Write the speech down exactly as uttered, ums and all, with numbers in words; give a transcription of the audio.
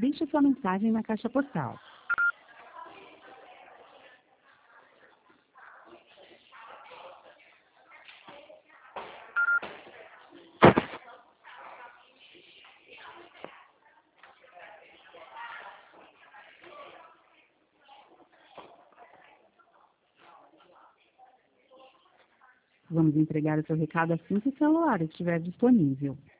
Deixe sua mensagem na caixa postal. Vamos entregar o seu recado assim que o celular estiver disponível.